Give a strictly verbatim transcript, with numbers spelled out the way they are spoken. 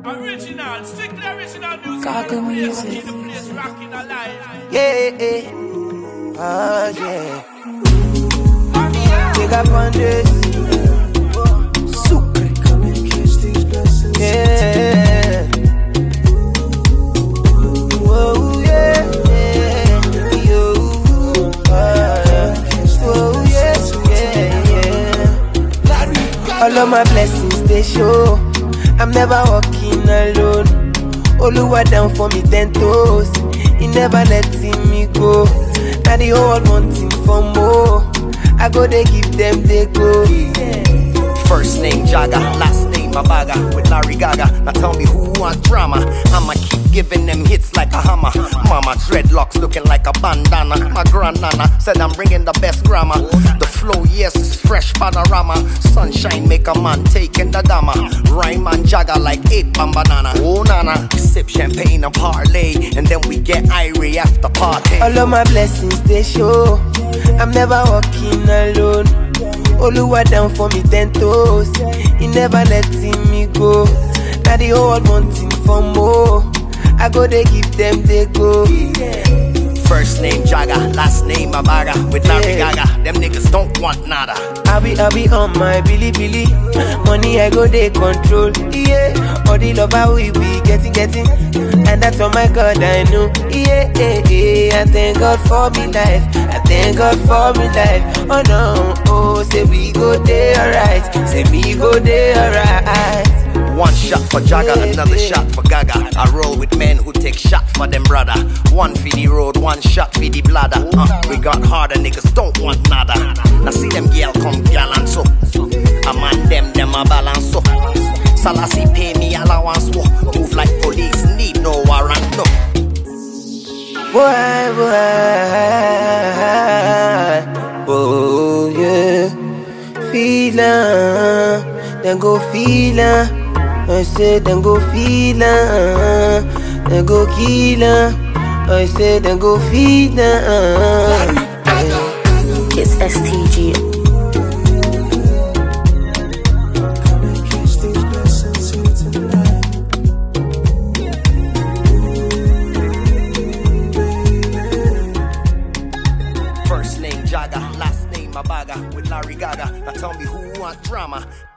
Original, strictly original music. Gaga music. Keep the place rocking alive. Yeah, yeah. Oh, yeah. Take up on this. Super. Yeah. Whoa, yeah, yeah. Yo. Uh, whoa, yes, yeah, yeah. All of my blessings, they show. I'm never walking alone. Oluwa down for me ten toes. He never letting me go. Now the whole world wanting for more. I go they give them they go. First name Jaga, last name Mabaga with Larry Gaga. Now tell me who want drama. I'ma keep giving them hits like a hammer. Mama dreadlocks looking like a bandana. My grandnana said I'm bringing the best grammar. The flow, yes, is fresh panorama. Sunshine make a man taking the dama. Rhyme and Jaga like eight banana. Oh nana, sip champagne and parlay, and then we get irie after party. All of my blessings they show. I'm never walking alone. Oluwa down for me ten toes. He never letting me go. Now the whole world wanting for more. I go they give them they go. First name Jaga, last name Mabaga with Larry Yeah. Gaga. Them niggas don't want nada. I be, I be on my Billy Billy. Money I go they control. Yeah, all the love I we be getting, getting. And that's all my God I know. Yeah, yeah, yeah. I thank God for me life. I thank God for me life. Oh no, oh, say we go there alright. Say we go there alright. One shot for Jaga, another shot for Gaga. I roll with men who take shot for them brother. One for the road, one shot for the bladder. Uh, we got harder, niggas don't want nada. Now see them girl come gallant so. A man them, them a balance so. Salassi pay me allowance so. Move like police, need no warrant no. Boy, boy, oh yeah. Feel uh, then go feel uh. I said then go feel uh, then go kill uh. I said then go feel uh. It's S T G. First name Jaga, last name Mabaga with Larry Gaga. Now tell me who want drama.